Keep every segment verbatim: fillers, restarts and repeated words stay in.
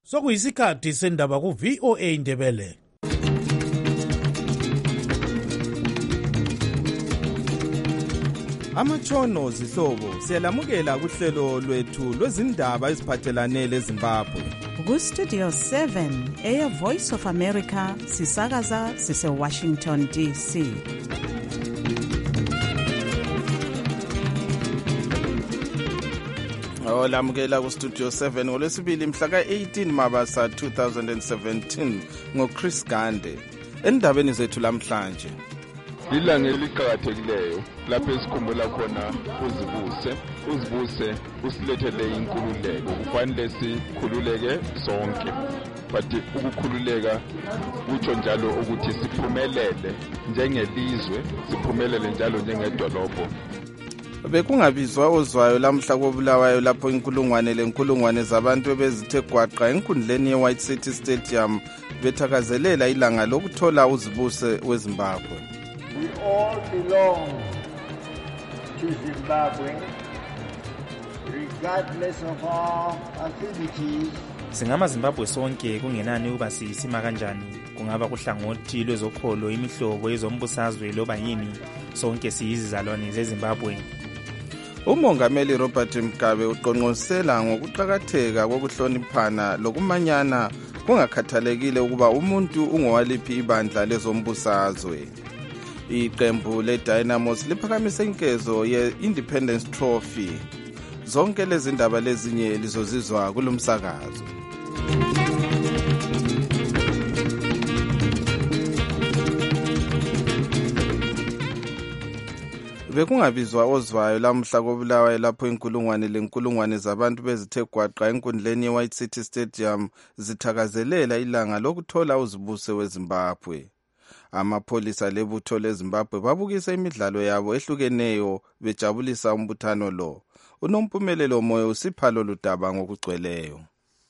Sokuyisikhathi sendaba ku V O A Ndebele. Amatshono zihlobo siyalamukela kuhlelo lwethu lwezindaba eziphathelane leZimbabwe. Ku Studio seven, Air Voice of America, sisakaza sise Washington D C. Olamukela ku Studio seven ngolwesibili mhla ka eighteen Mabasa two thousand seventeen ngo Chris Gande. Endabeni zethu lamhlanje. Lilanga eliqhakathekileyo lapho esikhumbula khona uzibuse uzibuse usilethele inkululeko kufanele sikhululeke sonke but ukukhululeka utsho njalo ukuthi siphumelele njengelizwe siphumelele njalo njengedolobho. Bekungabizwa ozwayo lamhla kobulawayo lapho inkulungwane lenkulungwane zabantu bezithe gwaqa enkundleni ye-White City Stadium bethakazelela ilanga lokuthola uzibuse weZimbabwe. We all belong to Zimbabwe, regardless of our activities. Singama Zimbabwe sonke kungenani uba sisima kanjani, kungaba kuhlangothi lwezokholo, imihlobo yezombusazwe loba yini, sonke siyizizalwane zeZimbabwe. Umongameli Robert Mugabe uqonqosela ngokuqhakatheka kokuhloniphana lokumanyana kungakhathalekile ukuba umuntu ungowaliphi ibandla lezombusazwe. Iqembu leDynamos liphakamise inkezo ye-Independence Trophy. Zonke lezi ndaba lezinye lizozizwa kulomsakazo. Bekungabizwa ozwayo lamhla kobulawayo lapho inkulungwane lenkulungwane zabantu bezithe gwaqa enkundleni ye-White City Stadium zithakazelela ilanga lokuthola uzibuse weZimbabwe. Amapholisa lebutho leZimbabwe babukisa imidlalo yabo ehlukeneyo bejabulisa umbuthano lo. Unompumelelo moyo usiphalo ludaba ngokugcweleyo.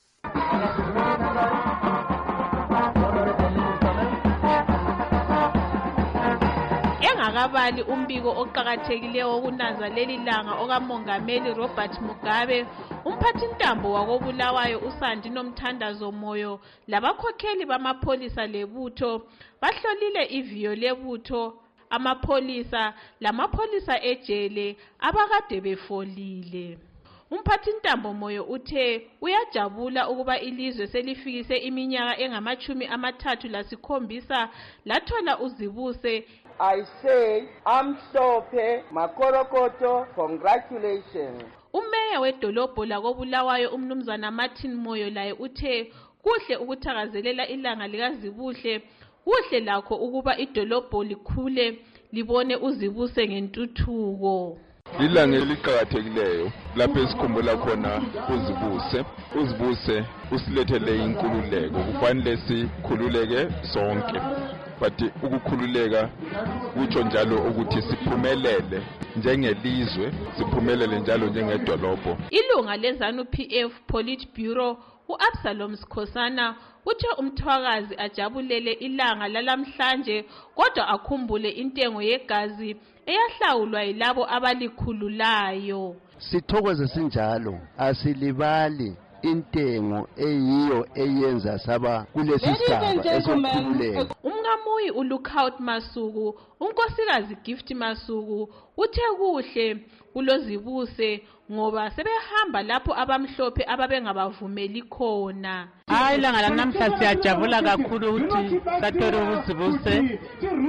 Engakabali umbiko oqhakathekileyo wokunanza leli langa okamongameli Robert Mugabe, umphathintambo wakobulawayo uSandi Nomthandazo Moyo labakhokheli bamapholisa lebutho bahlolile iviyo lebutho, amapholisa lamapholisa ejele abakade befolile. Umphathintambo Moyo uthe uyajabula ukuba ilizwe selifikise iminyaka engamachumi amathathu lasikhombisa lathola uzibuse. I say, Amhlophe Makorokoto, congratulations. Umeya wedolobho lakobulawayo umnumzana Martin Moyo laye uthe kuhle ukuthakazelela ilanga likazibuhle, kuhle lakho ukuba idolobho likhule libone uzibuse ngentuthuko. Lilanga eliqhakathekileyo lapho esikhumbula khona uzibuse uzibuse usilethele inkululeko kufanele sikhululeke sonke but ukukhululeka utsho njalo ukuthi siphumelele njengelizwe siphumelele njalo njengedolobho. Ilunga leZANU P F Politburo uAbsalom Skhosana uthe umthwakazi ajabulele ilanga lalamhlanje kodwa akhumbule intengo yegazi eyahlawulwa yilabo abalikhululayo. Sithokoze sinjalo, asilibali intengo eyiyo eyenza saba kulesi sigaba esokhululeka. Umngamuyi uLookout Masuku, unkosikazi Gift Masuku uthe kuhle kulozibuse ngoba sebehamba lapho abamhlophe ababengabavumeli khona. Hayi ilanga lanamhla siyajabula kakhulu ukuthi sathola uzibuse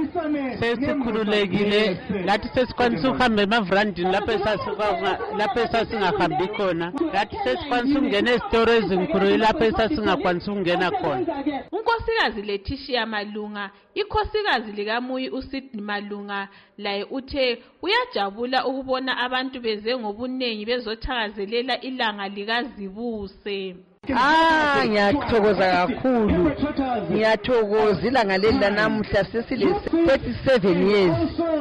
sesikhululekile lathi sesikwanisa ukuhamba emavrandini lapho esasuka lapho esasingahambi khona, lathi sesikwanisa ukungena ezitoro ezinkulu lapho esasingakwanisa ukungena khona. Unkosikazi Letitia Malunga, ikhosikazi likaMuyi uSydney Malunga laye uthe uyajabula ukubona abantu beze ngobunengi bezothakazelela ilanga likazibuse. Ah, ngiyathokoza kakhulu. Ngiyathokoza ilanga leli lanamuhla sesile thirty-seven years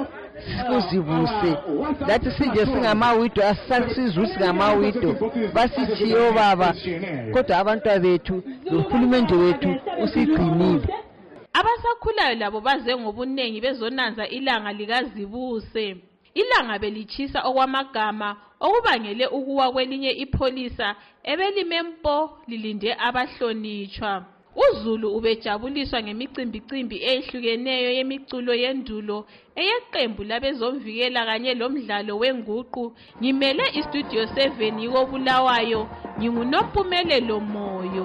sikuzibuse. Lathi sinje singamawido asisizwe singamawido basithiyo baba kodwa abantu bethu nohulumende wethu usigcinile. Abasakhulayo labo baze ngobunengi bezonanza ilanga likazibuse. Ilanga belichisa okwamagama okubangele ukuwa kwelinye ipholisa ebelimempo lilinde abahlonitshwa. uZulu ubejabuliswa ngemicimbicimbi eyehlukeneyo yemiculo yendulo eyeqembu labezomvikela kanye lomdlalo wenguqu. Ngimele istudio seven yiko Bulawayo, nginguNompumelelo Moyo.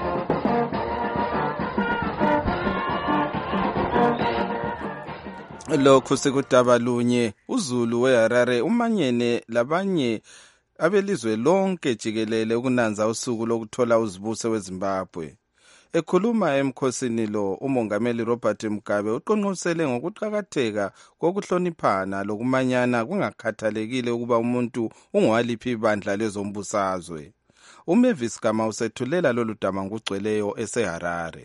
Lokhu sekudaba lunye uZulu weHarare umanyene labanye abelizwe lonke jikelele ukunanza usuku lokuthola uzibuse weZimbabwe. Ekhuluma emkhosini lo, uMongameli Robert Mugabe uqonqosele ngokuqhakatheka kokuhloniphana lokumanyana kungakhathalekile ukuba umuntu ungwaliphi ibandla lezombusazwe. uMavis Gama usethulela lolu daba ngugcweleyo eseHarare.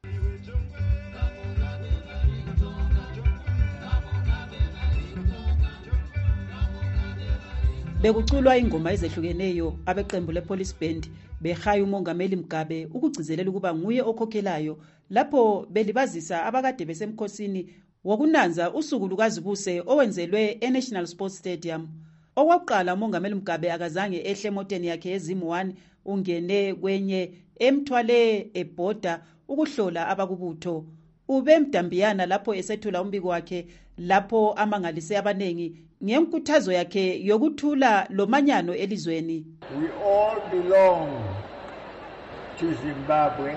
Bekuculwa ingoma ezehlukeneyo abeqembu lePolice Band behaya uMongameli Mugabe ukugcizelela ukuba nguye okhokhelayo lapho belibazisa abakade besemkhosini wokunanza usuku lukazibuse owenzelwe eNational Sports Stadium. Okwakuqala uMongameli Mugabe akazange ehle emoteni yakhe ezimu one ungene kwenye emthwale ebhoda ukuhlola abakubutho. Ube mdambiyana lapho esethula umbiko wakhe lapho amangalise abanengi ngenkuthazo yakhe yokuthula lomanyano elizweni. We all belong to Zimbabwe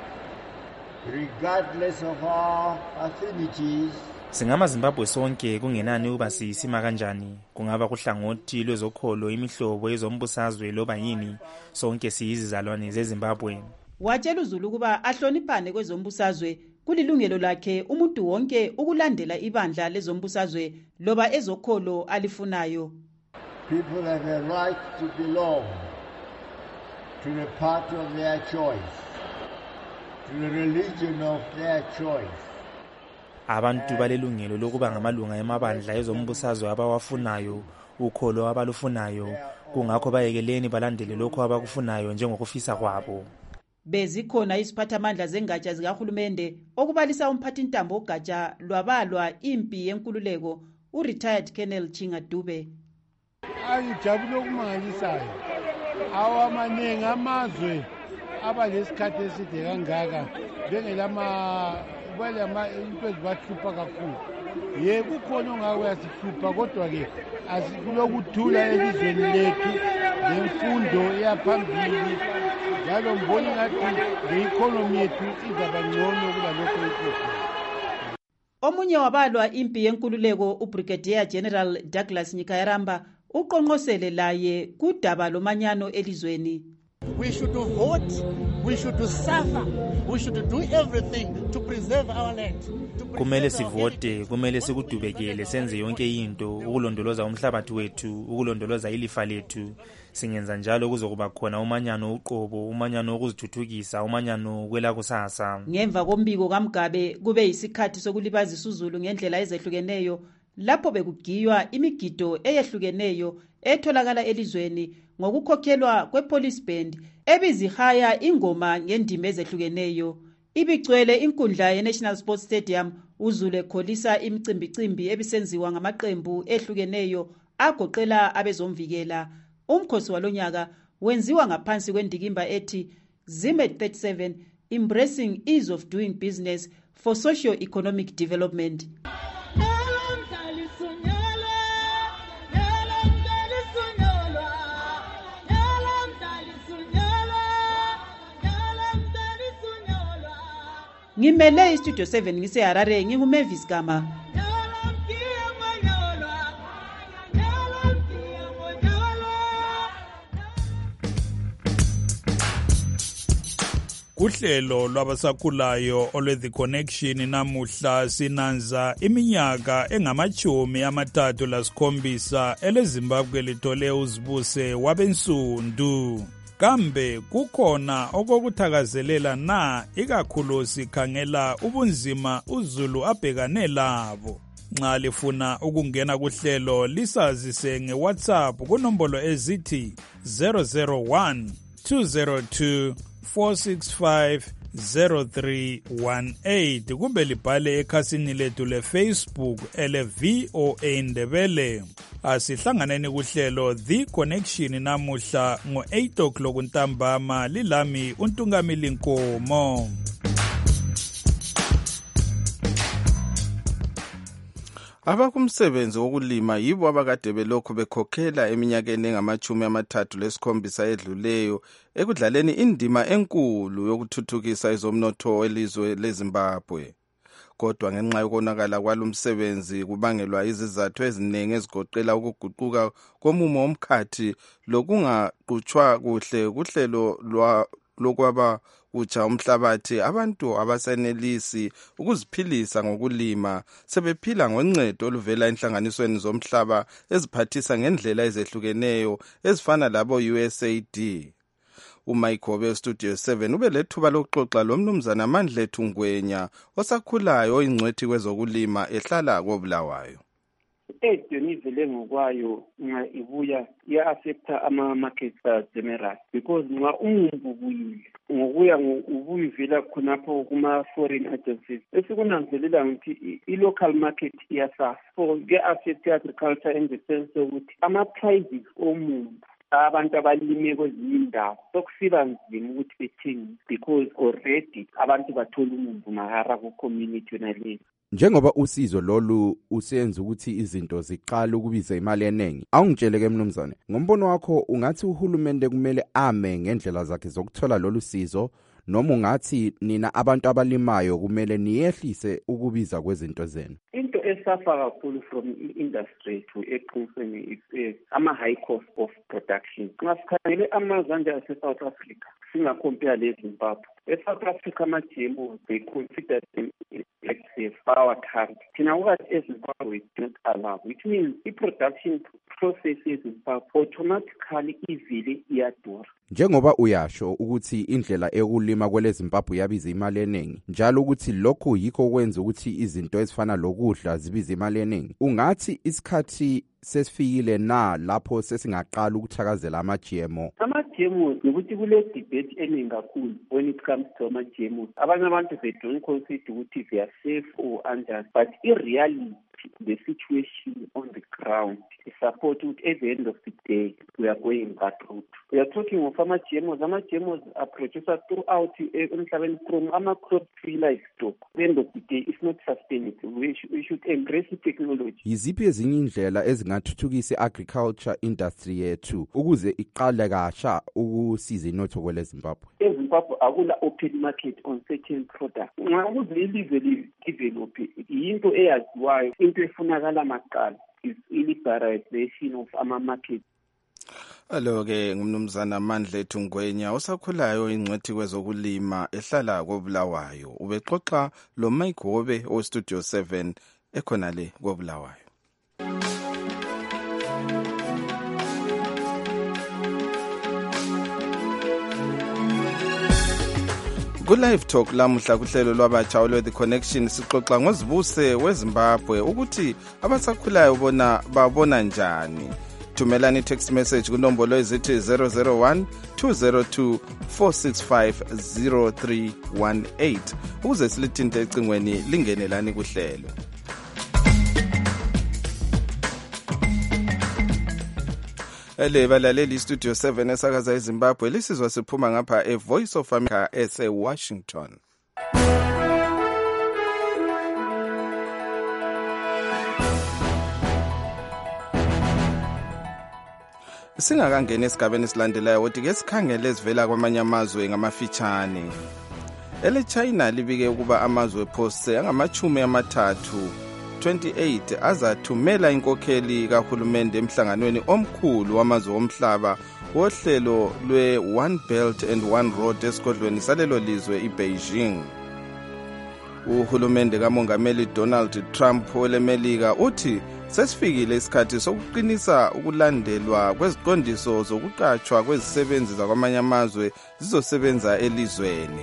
regardless of our affinities. Singama Zimbabwe sonke kungenani uba sisima kanjani, kungaba kuhlangothi lwezokholo, imihlobo yezombusazwe loba yini, sonke siyizizalwane zeZimbabwe. Watshela uZulu ukuba ahloniphane kwezombusazwe kulilungelo lakhe umuntu wonke ukulandela ibandla lezombusazwe loba ezokholo alifunayo. People have a right to belong to the party of their choice, to the religion of their choice. Abantu balelungelo lokuba ngamalunga emabandla ezombusazwe abawafunayo, ukholo abalufunayo, kungakho bayekeleni balandele lokho abakufunayo njengokufisa kwabo. Bezikhona iziphathamandla zengatsha zikahulumende okubalisa umphathintambo ogatsha lwabalwa impi yenkululeko u-retired Colonel Chinga Dube. Angijabule okumangalisayo awamaningi amazwe abalesikhathi eside kangaka bengelama balama into ezibahlupha kakhulu. Ye kukhona ongake uyasihlupha kodwa-ke asikulokuthula elizweni lethu lemfundo yaphambili. Njalo mboni ngathi le-economy yethu izaba ngcono kuba lokho ekho. Omunye wabalwa impi yenkululeko uBrigadier General Douglas Nyikayaramba uqonqosele laye kudaba lomanyano elizweni. We should vote, we should suffer, we should do everything to preserve our land. Kumele sivote, kumele sikudubekele, senze yonke into ukulondoloza umhlabathi wethu, ukulondoloza ilifa lethu. Singenza njalo kuzokuba khona umanyano uqobo, umanyano ukuzithuthukisa, umanyano kwela kusasa. Ngemva kombiko kaMugabe kube yisikhathi sokulibazisa uZulu ngendlela ezehlukeneyo lapho bekugiywa imigido eyehlukeneyo etholakala elizweni ngokukhokhelwa kwePolice Band ebizihaya ingoma ngendima ezehlukeneyo. Ibigcwele inkundla yeNational Sports Stadium uZulu ekholisa imicimbicimbi ebisenziwa ngamaqembu ehlukeneyo agoqela abezomvikela. Umkhosi walonyaka wenziwa ngaphansi kwendikimba ethi Zim thirty-seven Embracing Ease of Doing Business for Socio-Economic Development. Ngimele istudio seven ngiseHarare nginguMavis Gama. Kuhlelo lwabasakhulayo olwe The Connection namuhla sinanza iminyaka engamachumi amathathu lasikhombisa eleZimbabwe lithole uzibuse wabensundu. Kambe kukhona okokuthakazelela na ikakhulu sikhangela ubunzima uZulu abhekane labo. Nxa lifuna ukungena kuhlelo lisazise ngeWhatsApp kunombolo ezithi zero zero one two zero two four six five zero three one eight kumbe libhale ekhasini lethu le-Facebook ele-V O A Ndebele. Asihlanganeni kuhlelo The Connection namuhla ngo-eight o'clock ntambama lilami uNtungamili Nkomo. Abakumsebenzi wokulima yibo abakade belokhu bekhokhela eminyakeni engamachumi amathathu lesikhombisa edluleyo ekudlaleni indima enkulu yokuthuthukisa izomnotho welizwe leZimbabwe. Kodwa ngenxa yokonakala kwalomsebenzi kubangelwa izizathu eziningi ezigoqela ukuguquka komumo womkhathi lokungaqhutshwa kuhle kuhlelo lokwaba kutsha umhlabathi, abantu abasenelisi ukuziphilisa ngokulima sebephila ngoncedo oluvela enhlanganisweni zomhlaba eziphathisa ngendlela ezehlukeneyo ezifana labo U S A D. uMayigobe Studio seven ube lethuba lokuxoxa lomnumzana Mandlethu Ngwenya osakhulayo oyingcwethi kwezokulima ehlala koBulawayo. Edeni ivele ngokwayo nxa ibuya iya-affecta ama-markets general because nxa umumbu buyile ngokuya ubuya ivela khonapho kuma-foreign agencies esikunanzelela ngokuthi i-local market iyasafa so kuya-affecta i-agriculture in the sense yokuthi ama-prices omumbu abantu abalime kwezinye indawo sokusiba nzima ukuthi bethenge because already abantu bathola umumbu mahara ku-community yonaleyo. Njengoba usizo lolu usenza ukuthi izinto ziqala ukubiza imali eningi, awungitsheleke mnumzane, ngombono wakho ungathi uhulumende kumele ame ngendlela zakhe zokuthola lolu sizo noma ungathi nina abantu abalimayo kumele niyehlise ukubiza kwezinto zenu? Into esafa kakhulu from industry to eqinisweni is ama-high cost of production. Ngasikhangele amazwe ase-South Africa singacompare leZimbabwe. E-South Africa ama-G M Os they consider them like the power country. Thina ukwathi eZimbabwe not allowed, which means i-production process eZimbabwe automatically ivele iyadura. Njengoba uyasho ukuthi indlela ekulima kwele Zimbabwe yabiza imali eningi, njalo ukuthi lokho yikho kwenza ukuthi izinto ezifana lokudla zibiza imali eningi, ungathi isikhathi sesifikile na lapho sesingaqala ukuthakazela ama-G M O? Ama-G M Os ukuthi kule debate eningi kakhulu when it comes to ama-G M Os. Abanye abantu they don't consider ukuthi they are safe or unjust, but in reality the situation on the ground is support at the end of the day we are going that route. We are talking of ama-G M Os. Ama-G M Os are produced throughout emhlabeni from ama-crop tree livestock. At the end of the day it's not sustainable. We should, we should embrace the technology. Yiziphi ezinye indlela ezingathuthukisa i-agriculture industry yethu ukuze iqale kasha ukusiza inotho kwele Zimbabwe? eZimbabwe akula open market on certain products. Nxa ukuze ilizwe lidevelop into eyaziwayo, into efunakala maqala is liberalization of ama-market. Alo ke ngumnumzana Mandlethu Ngwenya osakhulayo ingcwethi kwezokulima ehlala koBulawayo. Ubexoxa lo Mayigobe o Studio seven ekhona le koBulawayo. Ku-Live Talk lamuhla kuhlelo lwabatsha olwe The Connection sixoxa ngozibuse weZimbabwe ukuthi abasakhulayo bona babona njani. Thumelani text message kunombolo ezithi zero zero one two zero two four six five zero three one eight ukuze silithinte ecingweni lingenelani kuhlelo. Ele balaleli Studio seven esakaza eZimbabwe lisizwa siphuma ngapha eVoice of America ese Washington. Singakangena esigabeni esilandelayo ukuthi ke sikhangele ezivela kwamanye amazwe ngamafitshane. Ele China libike ukuba amazwe phose angamachumi amathathu twenty-eight azathumela inkokheli kahulumende emhlanganweni omkhulu wamazwe omhlaba wohlelo lwe One Belt and One Road esigodlweni salelo lizwe iBeijing. Uhulumende kamongameli Donald Trump welemelika uthi sesifikile isikhathi sokuqinisa ukulandelwa kweziqondiso zokuqatshwa kwezisebenzi zakwamanye amazwe zizosebenza elizweni.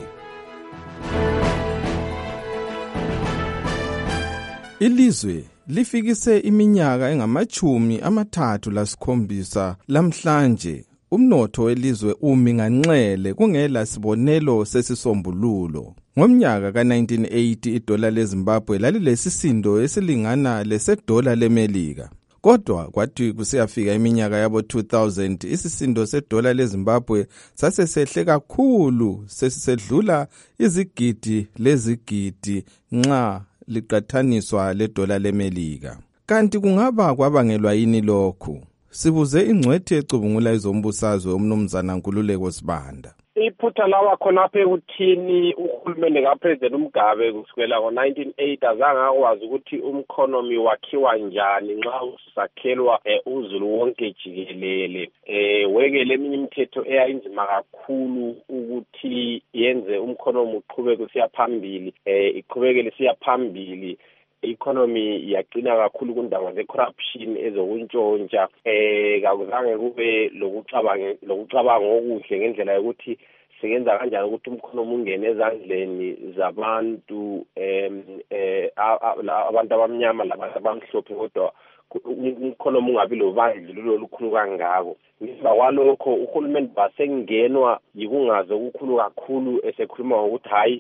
Ilizwe lifikise iminyaka engamachumi amathathu lasikhombisa lamhlanje umnotho welizwe umi nganxele kungela sibonelo sesisombululo. Ngomnyaka ka nineteen eighty idola leZimbabwe lalilesisindo esilingana lesedola leMelika. Kodwa kwathi kusiyafika iminyaka yabo two thousand isisindo sedola leZimbabwe sasesehle kakhulu sesisedlula izigidi lezigidi nxa liqathaniswa ledola leMelika. Kanti kungaba kwabangelwa yini lokhu? Sibuze ingcwethi ecubungula izombusazwe umnumzana Nkululeko Sibanda. Iphutha lawa khonapha ekuthini uhulumende kaPresident uMgabe kusukela ngo-nineteen eighty azange akwazi ukuthi umkhonomi wakhiwa njani nxa usakhelwa uzulu wonke jikelele. Eh wekele eminye imithetho eyayinzima kakhulu ukuthi yenze umkhonomi uqhubeke usiya phambili, eh iqhubekele siya phambili. Economy yaqina kakhulu kundaba ze-corruption ezokuntshontsha, eh kakuzange kube lokucabanga lokucabanga okuhle ngendlela yokuthi siyenza kanjani ukuthi umkhonomi ungene ezandleni zabantu em eh abantu abamnyama labantu abamhlophe, kodwa umkhonomi ungabi lobandlululo olukhulu kangako. Ngisho kwalokho uhulumeni basengenwa yikungazi okukhulu kakhulu esekhuluma ukuthi hayi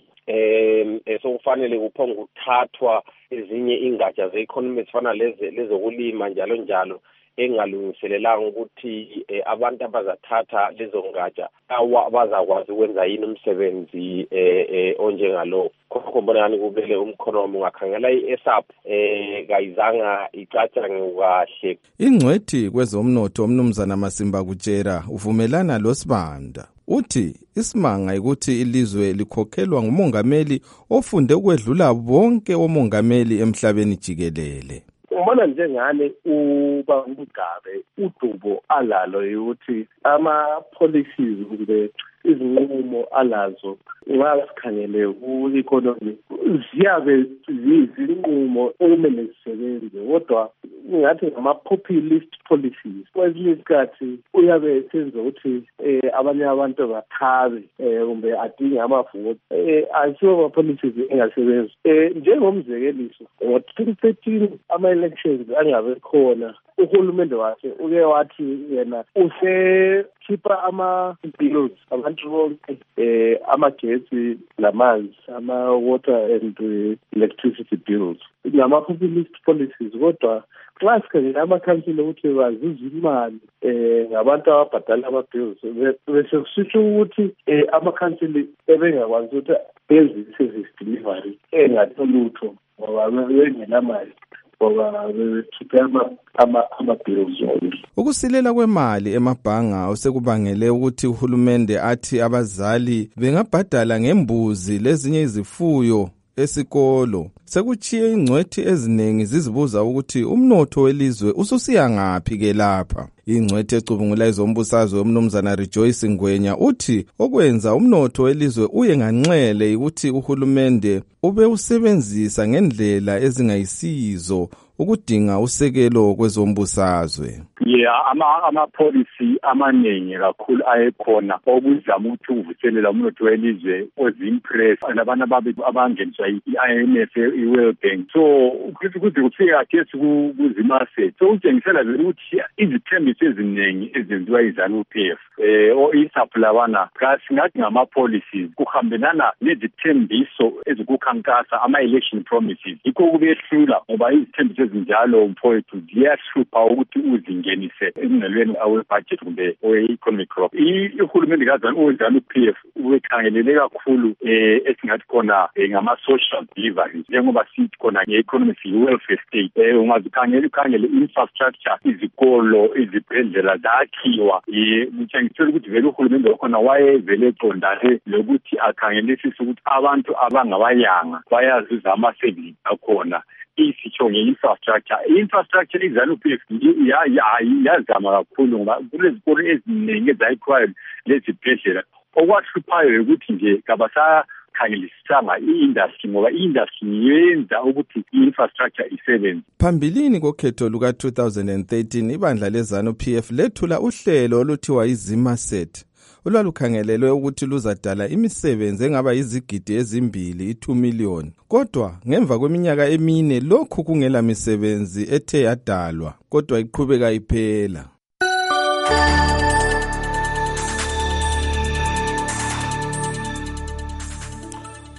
eh sokufanele kuphonga ukuthathwa ezinye ingatsha ze-economy ezifana leze lezokulima njalo njalo engalungiselelanga ukuthi eh, abantu abazathatha lezo ngatsha abazakwazi ukwenza yini umsebenzi eh, eh, onjengalo. Khokho mbonani kubele umkhonomi ungakhangela i-S A P eh kayizanga icatshange kahle. Ingcwethi kwezomnotho umnumzana Masimba Kutshera uvumelana lo Sibanda. Uthi isimanga ukuthi ilizwe likhokhelwa ngumongameli ofunde ukwedlula bonke omongameli emhlabeni jikelele. Ubona njengane uba uMgabe udubo alalo ukuthi ama policies kumbe izinqumo alazo nxa sikhangele ku-economy ziyabe zizinqumo okumele zisebenze, kodwa ngathi ngama-populist policies. Kwesinye isikhathi uyabe senza ukuthi eh, abanye abantu bathabe eh, kumbe adinge amavoti. Eh, asiwo ama-policies engasebenzi. Eh, njengomzekeliso ngo-twenty thirteen ama-elections angabe khona, uhulumende wakhe uke wathi yena usekhipha ama-bills abantu bonke, eh, amagetsi lamanzi, ama-water and uh, electricity bills, ngama-populist policies. Kodwa xa sikhangela amakhansila ukuthi bazuza imali eh ngabantu ababhadala ama-bills, bese kusitsho ukuthi eh amakhansila ebengakwazi ukuthi benze i-service delivery engatholutho ngoba bengenamali, ngoba bekhiphe ama-bills zonke. Ukusilela kwemali emabhanga osekubangele ukuthi uhulumende athi abazali bengabhadala ngembuzi lezinye izifuyo esikolo. Sekuchiye ingcwethi eziningi zizibuza ukuthi umnotho welizwe ususiya ngaphi ke lapha. Ingcwethi ecubungula izombusazwe umnumzana Rejoice Ngwenya uthi okwenza umnotho welizwe uye nganxele ukuthi uhulumende ube usebenzisa ngendlela ezingayisizo ukudinga usekelo kwezombusazwe. Yeah, ama ama policy amaningi kakhulu ayekhona okuzama ukuthi uvuselela umnotho welizwe ozimpress nabantu abangeniswa i-I M F, i-World Bank. So ukuthi kuze kufika kesi kuzimase, so utshengisela vele ukuthi izithembiso eziningi ezenziwa izanu P F eh o isaplawana kasi ngathi ngama policies kuhambelana nezithembiso ezikukhankasa ama-election promises. Yikho kubehlula ngoba izithembiso ezinjalo mfowethu ziyahlupha ukuthi uzingenise emnelweni awe-budget kumbe owe-economic growth. Ihulumende kazanu ozanu P F ubekhangelele kakhulu eh esingathi khona ngama-social deliveries, njengoba sithi khona nge-economic welfare state. Eh ungazikhangela ukhangele infrastructure, izikolo, izibhedlela zakhiwa. Eh kutshengisela ukuthi vele uhulumende wakhona wayevele eqondane lokuthi akhangelisise ukuthi abantu abangabayanga bayazuza ama-services akhona. Isitsho nge-infrastructure. I-infrastructure izanu P F yazama kakhulu ngoba kulezikolo eziningi ezayikhiwayo lezibhedlela. Okwahluphayo ukuthi nje kabasakhangelisisanga i-industry ngoba i-industry yenza ukuthi i-infrastructure isebenze. Phambilini kokhetho luka two thousand thirteen ibandla lezanu P F lethula uhlelo oluthiwa iZimaset olwalukhangelelwe ukuthi luzadala imisebenzi engaba yizigidi ezimbili i-two million. Kodwa ngemva kweminyaka emine lokhu kungela misebenzi ethe yadalwa, kodwa iqhubeka iphela.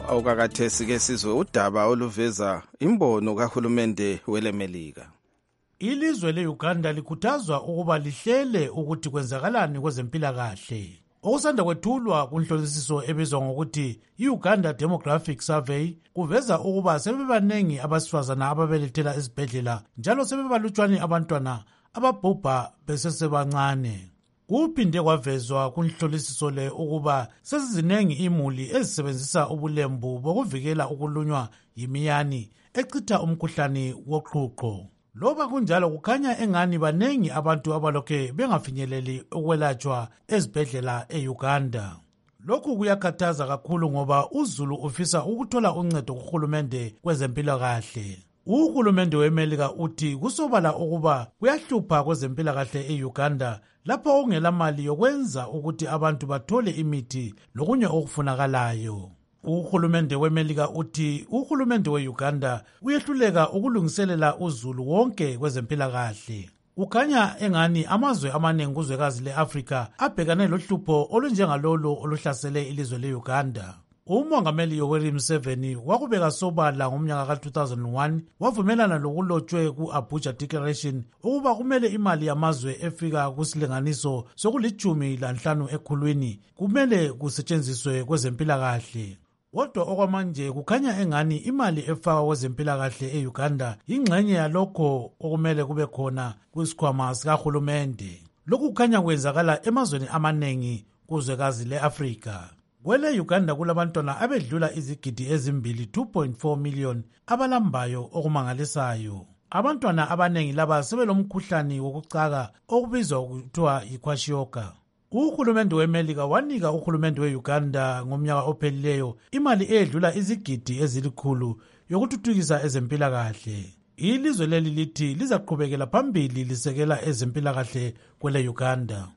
Awukakathesi ke sizwe udaba oluveza imbono kahulumende welemelika. Ilizwe leUganda likhuthazwa ukuba lihlele ukuthi kwenzakalani kwezempilakahle. Okusanda kwethulwa kunhlolisiso ebizwa ngokuthi iUganda Demographic Survey kuveza ukuba sebebanengi abasifazana ababelethela esibhedlela njalo sebebalutshwane abantwana ababhubha besesebancane. Kuphinde kwavezwa kunhlolisiso le ukuba sezizinengi imuli ezisebenzisa ubulembu bokuvikela ukulunywa yimiyane echitha umkhuhlane woqhuqho. Loba kunjalo kukhanya engani banengi abantu abalokhe bengafinyeleli ukwelatshwa ezibhedlela eUganda. Lokhu kuyakhathaza kakhulu ngoba uzulu ufisa ukuthola uncedo kuhulumende kwezempilakahle. Uhulumende weMelika uthi kusobala ukuba kuyahlupha kwezempilakahle eUganda lapho ongela mali yokwenza ukuthi abantu bathole imithi lokunye okufunakalayo. Uhulumende weMelika uthi uhulumende weUganda uyehluleka ukulungiselela uzulu wonke kwezempilakahle. Ukhanya engani amazwe amanengi kuzwekazi leAfrika abhekane lohlupho olunjengalolo oluhlasele ilizwe leUganda. Umongameli Yoweri Museveni wakubeka sobala ngomnyaka ka two thousand one wavumelana lokulotshwe ku-Abuja Declaration ukuba kumele imali yamazwe efika kusilinganiso sokulichumi lanhlanu ekhulwini kumele kusetshenziswe kwezempilakahle. Kodwa okwamanje kukhanya engani imali efakwa kwezempilakahle eUganda ingxenye yalokho okumele kube khona kwisikhwama sikahulumende. Lokhu kukhanya kwenzakala emazweni amanengi kuzwekazi leAfrika. Kwele Uganda kulabantwana abedlula izigidi ezimbili two point four million abalambayo okumangalisayo. Abantwana abanengi laba sebelomkhuhlane wokucaka okubizwa kuthiwa yikwashiorkor. Uhulumende weMelika wanika uhulumende weUganda ngomnyaka ophelileyo imali edlula izigidi ezilikhulu yokuthuthukisa ezempilakahle. Ilizwe leli lithi lizaqhubekela phambili lisekela ezempilakahle kwele Uganda.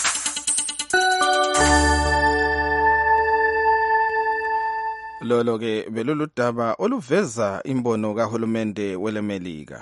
Lolo ke belulu daba oluveza imbono kahulumende welemelika.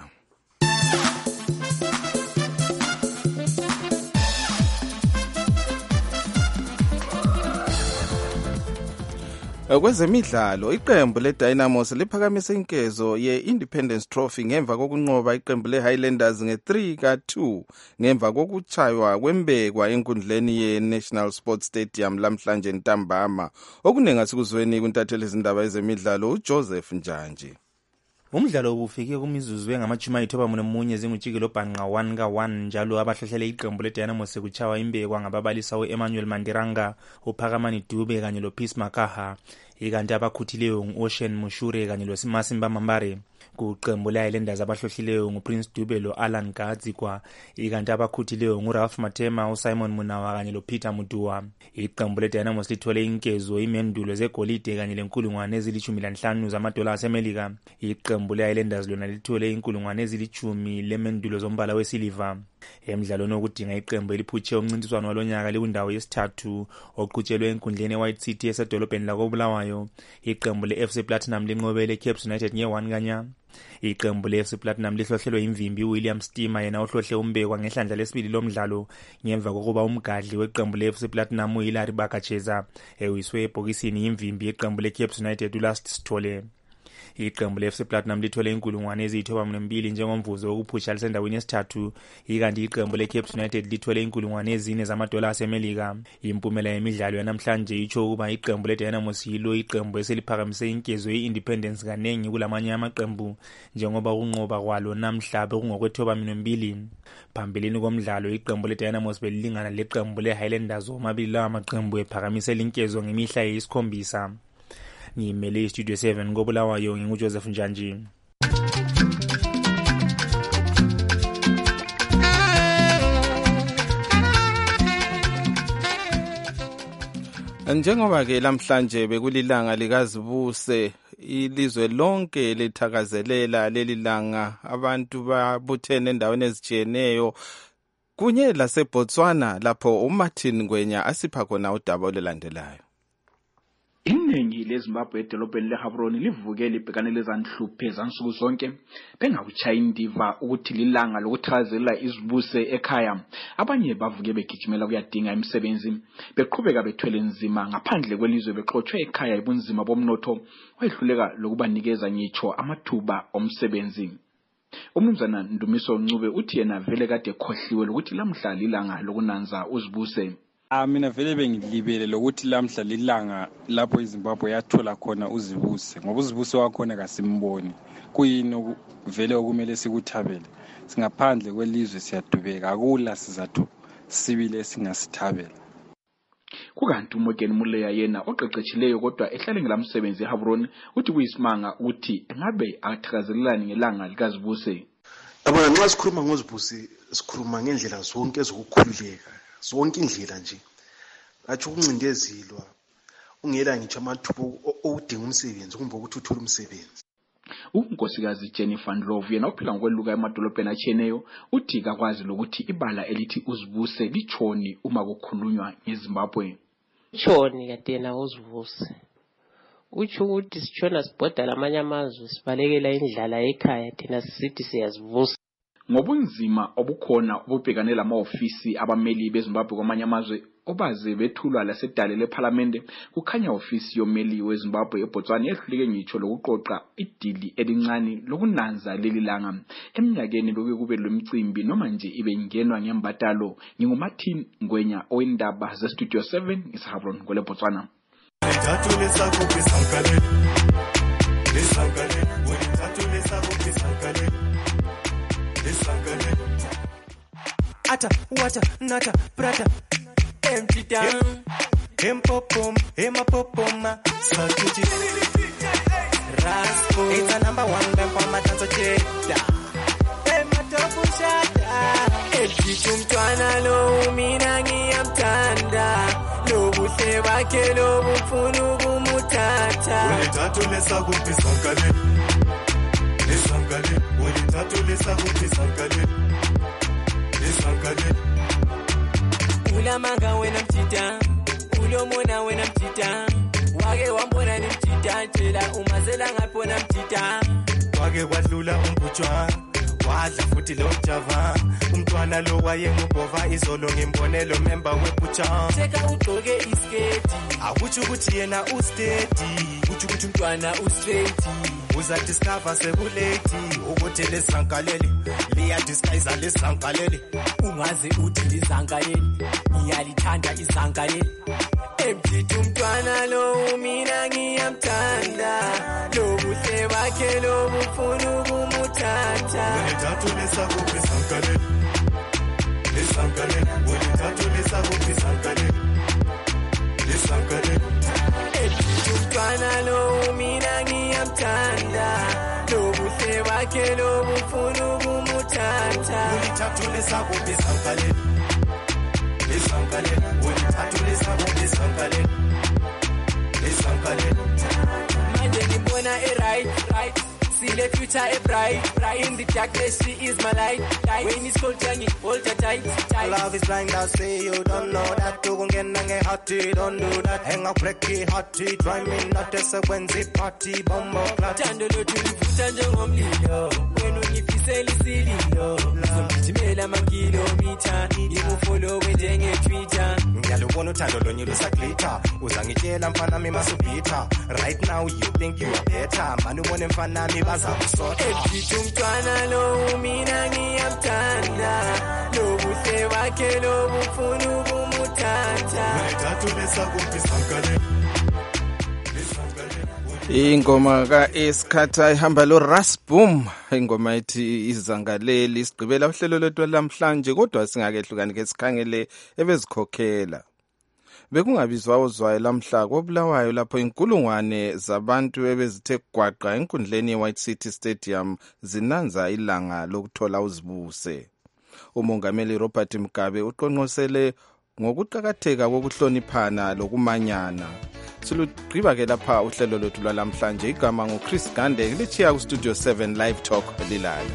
Kwezemidlalo iqembu leDynamos liphakamise inkezo ye-Independence Trophy ngemva kokunqoba iqembu leHighlanders nge three ka two ngemva kokuchaywa kwembekwa enkundleni ye-National Sports Stadium lamhlanje ntambama. Okunenga sikuzweni kuntatheli izindaba ezemidlalo uJoseph Njanji. Umdlalo ubufike kumizuzu engamachumi ayithoba munye zingujikelo bhanqa one ka one njalo abahlohlele iqembu leDynamos sekuchawa imbekwa ngababalisa uEmmanuel Mandiranga, uPhakamani Dube kanye loPeace Makaha, ikanti abakhuthileyo nguOcean Mushure kanye loSimasimba Mambare. Kuqembu leHighlanders abahlohlileyo nguPrince Dube loAlan Gadzikwa, ikanti abakhuthileyo nguRalph Matema, uSimon Munawa kanye loPeter Mutua. Iqembu leDynamos lithole inkezo imendulo zegolide kanye lenkulungwane ezilishumi lanhlanu zamadola aseMelika. Iqembu leHighlanders lona lithole inkulungwane ezilishumi lemendulo zombala wesiliva. Emidlalweni wokudinga iqembu eliphutshe umncintiswano walonyaka likundawo yesithathu oqhutshelwe enkundleni eWhite City esedolobheni lakoBulawayo. Iqembu leF C Platinum linqobele Cape United nge one kanya. Iqembu leF C Platinum lihlohlelwe imvimbi uWilliam Stima yena ohlohle umbekwa ngehlandla lesibili lomdlalo ngemva kokuba umgadli weqembu leF C Platinum uHilary Bakacheza ewiswe ebhokisini imvimbi yeqembu leCape United uLast Sithole. Iqembu leF C Platinum lithole inkulungwane eziyithoba mbili njengomvuzo wokuphusha lisendaweni yesithathu, ikanti iqembu leCape United lithole inkulungwane ezine zamadola aseMelika. Impumela yemidlalo yanamhlanje itsho ukuba iqembu leDynamos yilo iqembu eseliphakamise inkezo ye-Independence kanengi kulamanye amaqembu njengoba ukunqoba kwalo namhla bekungokwethoba mbili. Phambilini komdlalo iqembu leDynamos belilingana leqembu leHighlanders omabili lawa maqembu ephakamise inkezo ngemihla eyisikhombisa. Ngimele Studio seven koBulawayo nginguJoseph Njanji. Njengoba ke lamhlanje bekulilanga likazibuse ilizwe lonke lethakazelela lelilanga, abantu babuthene endaweni ezitshiyeneyo kunye laseBotswana lapho uMartin Ngwenya asipha khona udaba olulandelayo. Iningi leZimbabwe edolobheni leGaborone livuke libhekane lezanhluphe zansuku zonke bengakuchaya indiva ukuthi lilanga lokuthakazelela izibuse ekhaya. Abanye bavuke begijimela kuyadinga imisebenzi beqhubeka bethwele nzima ngaphandle kwelizwe bexoxwe ekhaya ibunzima bomnotho wayehluleka lokubanikeza ngitsho amathuba omsebenzi. Umnumzana Ndumiso Ncube uthi yena vele kade khohliwe lokuthi lamhla lilanga lokunanza uzibuse. Ah mina vele bengilibele lokuthi lamhla lilanga lapho iZimbabwe yathola khona uzibuse ngoba uzibuse wakhona kasimboni kuyini vele okumele sikuthabele singaphandle kwelizwe siyadubeka akula sizathu sibile singasithabela. Kukanti uMorgan Muleya yena oqeqetshileyo kodwa ehlale ngelamsebenzi eGaborone uthi kuyisimanga ukuthi engabe athakazelelani ngelanga likazibuse. Yabona nxa sikhuluma ngozibuse sikhuluma ngendlela zonke ezokukhululeka zonke indlela nje athi ukuncindezelwa ungela ngitsho amathuba okudinga umsebenzi kumbe ukuthi uthole umsebenzi. Unkosikazi Jennifer Ndlovu yena uphila ngokweluka emadolobheni atshiyeneyo uthi kakwazi lokuthi ibala elithi uzibuse litshoni uma kukhulunywa ngeZimbabwe. Tshoni kadena uzibuse utsho ukuthi sitshona sibhoda lamanye amazwe sibalekela indlala ekhaya thina sisithi siyazivusa. Ngobunzima obukhona obubhekane lama-ofisi abameli beZimbabwe kwamanye amazwe obaze bethulwa lasedale lePhalamende kukhanya ofisi yomeli weZimbabwe eBotswana yehluleke ngitsho lokuqoqa idili elincane lokunanza leli langa. Eminyakeni beke kube lomcimbi noma nje ibe ingenwa ngembatalo. NginguMartin Ngwenya owendaba zeStudio seven eGaborone kweleBotswana. Ata, wata, nata, prata, empty down, empopom, emapopoma, saltuti, raspo, it's a number one, then for my dance jeda, ematopu shada, empty tumtwana lo, minangi amtanda, lo buse wake lo bufunu bumutata. Ulitatu lesa kupi sankale, lesankale, ulitatu lesa kupi sankale. Ulamanga wena mtita ulomona wena mtita wake wambona ni mtita tela umazela ngapona mtita wake kwadlula umbutshwa wadla futhi lo java umntwana lo wayengubhova izolo ngimbonelo member webucha cheka ugqoke isketi akuthi ukuthi yena ustedi uthi ukuthi umntwana ustraight uza discover sekulate ukuthi lesankaleli liya disguise lesankaleli ungaze uthi lizankaleli ngiyalithanda izankaleli emthithi umntwana lo mina ngiyamthanda lo buhle bakhe lo bufuna ukumuthatha ulithathu lesakuphi sankaleli lesankaleli ulithathu lesakuphi sankaleli lesankaleli emthithi umntwana lo mina ngiyamthanda lo buhle bakhe lo bufuna ukumuthatha ulithathu lesakuphi sankaleli lesankaleli ulithathu lesakuphi sankaleli lesankaleli manje ngimbona e-right right see the future a bright bright in the darkness she is my light when it's cold jangi hold her tight tight love is blind I say you don't know that ukungena ngehearty don't do that hang up breaky hearty try me not a sequence party bombo clat thando lothu livuta njengomlilo wena ungifisela isililo ngizomgijimela amakhilomitha ngikufollow njenge-Twitter ngiyalubona uthando lonye lusaglitha uzangitshela mfana mi masubhitha right now you think you are better mani ubone mfana mi bazakusota ethi umntwana lo mina ngiyamthanda lo buhle bakhe lo bufuna ukumuthatha ulithathu lesakuphi sankaleli ingoma ka-Iskhatha ihamba lo Rasboom ingoma ethi izangaleli isigqibela uhlelo lwethu lamhlanje kodwa singakehlukani ke sikhangele ebezikhokhela bekungabizwa ozwayo lamhla kobulawayo lapho inkulungwane zabantu ebezithe gwaqa enkundleni ye-White City Stadium zinanza ilanga lokuthola uzibuse. Umongameli Robert Mugabe uqonqosele ngokuqakatheka kokuhloniphana lokumanyana. Silugqiba ke lapha uhlelo lwethu lwalamhlanje igama nguChris Gande lichiya ku Studio seven Live Talk lilala.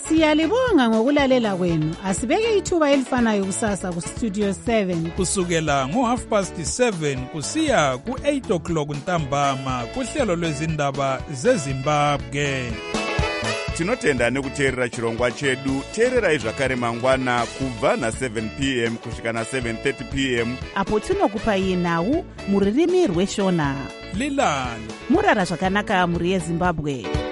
Siyalibonga ngokulalela kwenu. Asibeke ithuba elifanayo kusasa ku Studio seven kusukela ngo half past seven kusiya ku eight o'clock ntambama kuhlelo lwezindaba zeZimbabwe. Tinotenda nekuteerera chirongwa chedu. Teererai zvakare mangwana kubva na seven p m kusvika na seven thirty p m apo tinokupai nhau muririmi rweshona. Lilani murara zvakanaka muri yeZimbabwe.